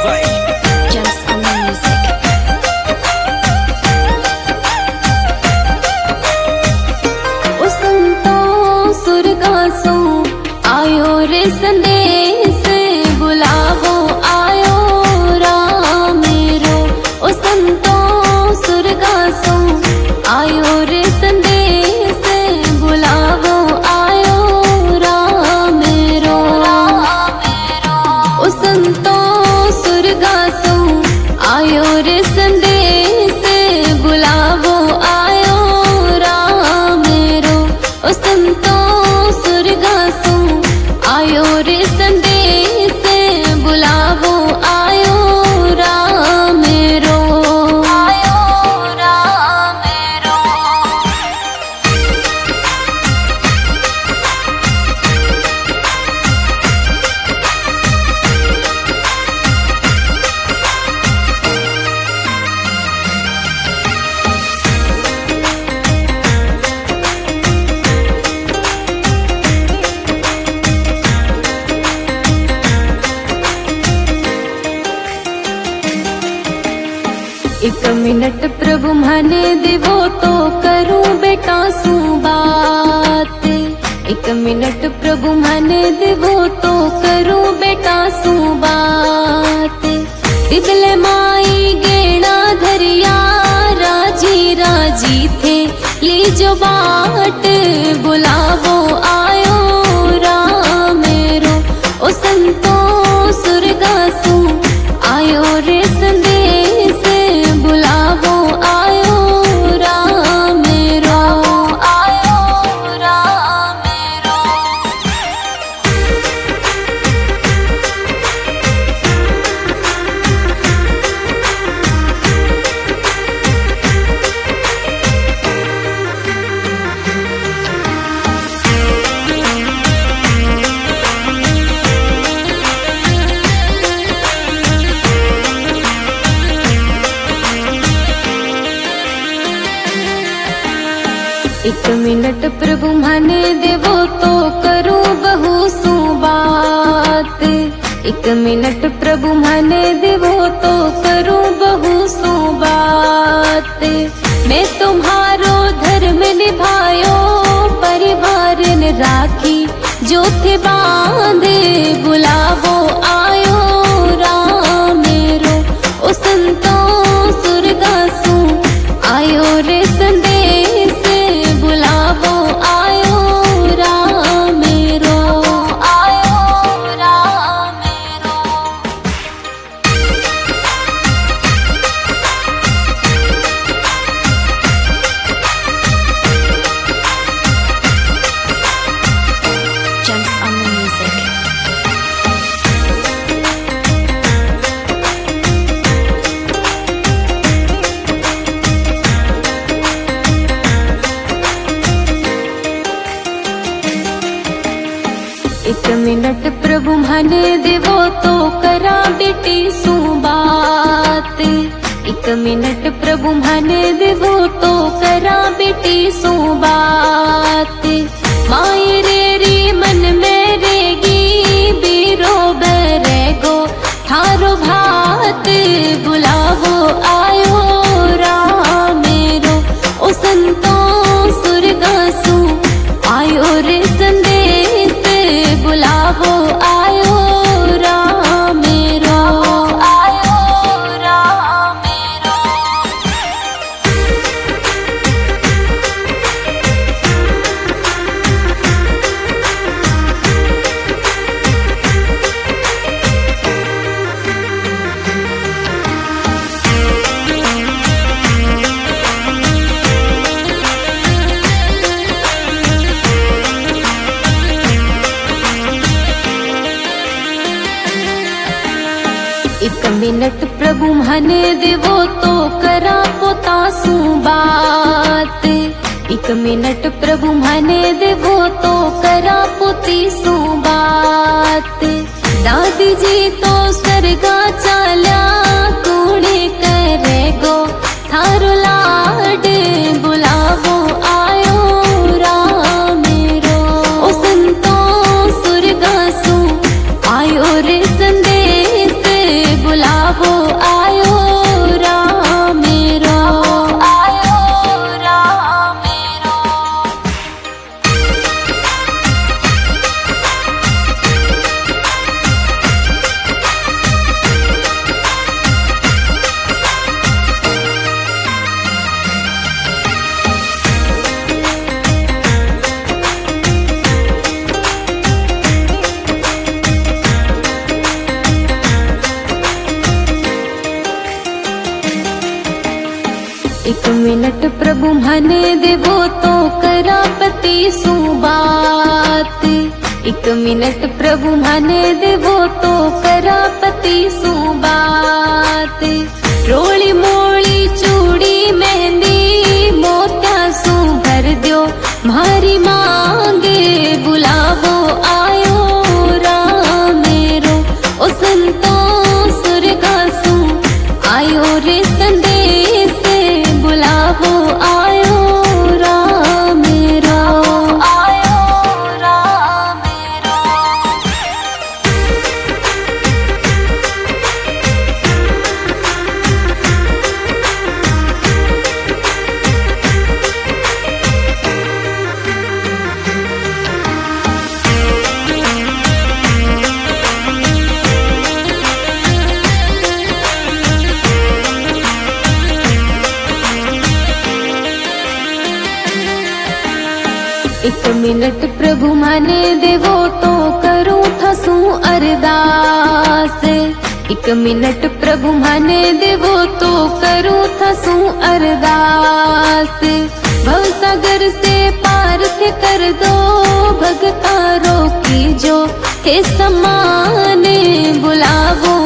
भाई Just on the music. ओ संतो सुरगासो आयो रे संदेश बुलावो आयो राम मेरो। ओ संतो सुरगासो आयो रे संदेश बुलावो आयो राम मेरो। ओ संतो सुरगासो आयो रे संदेश बुलावो आयो राम मेरो। ओ संतो सुरगासो आयो रे संदेश बुलावो आयो राम मेरो। आयो राम मेरो। एक मिनट प्रभु माने देवो तो करूं बेटा सू बात। एक मिनट प्रभु माने देवो तो करूं बेटा सू बात। दिदले माई गेणा धरिया राजी राजी थे लीजो बाट बुलावो आयो राम मेरो। ओ संतो सुरगासू आयो रे संदेश बुलावो आयो राम मेरो। आयो राम मेरो। एक मिनट प्रभु माने देवो तो करूं बहु सू बात। एक मिनट प्रभु माने देवो तो करूं बहु सू बात। मैं तुम्हारो धर्म निभायो परिवार ने राखी जो थे बांधे बुलावो आयो राम मेरो। ओ संतो सुरगासू आयो रे संदेश बुलावो आयो राम मेरो। आयो राम मेरो। Just on the music. एक मिनट प्रभु माने देवो तो करा बेटी सू बात। एक मिनट प्रभु माने देवो तो करा बेटी सू बात। माई रे मन में रेगी बीरो बरेगो थारो भात बुलावो आयो राम मेरो। ओ संतो सुरगासू आयो रे संदेश बुलावो आयो राम मेरो। आयो राम मेरो। एक मिनट प्रभु माने देवो तो करा पोता सू बात। एक मिनट प्रभु माने देवो तो करा पोती सू बात। दादी जी तो स्वर्गा चाल्या कूड़े करेगो थारो लाड बुलावो आयो राम मेरो। ओ संतो सुरगासू आयो रे संदेश बुला मिनट प्रभु मने देवो तो करापति सुबात। एक मिनट प्रभु मने देवो तो करापति सुबात। रोली मोली चूड़ी मेहंदी मोत्या सु भर द्यो मारी मांगे बुलावो आयो रामेरो। ओ संतो सुरगासु आयो रे संदेश बुलावो आयो रामेरो। आयो रामेरो। एक मिनट प्रभु मने देवो तो करूं थसू अरदास। एक मिनट प्रभु मने देवो तो करूं थसू अरदास। भवसागर से पार थे कर दो भगतारो की जो हे समाने बुलावो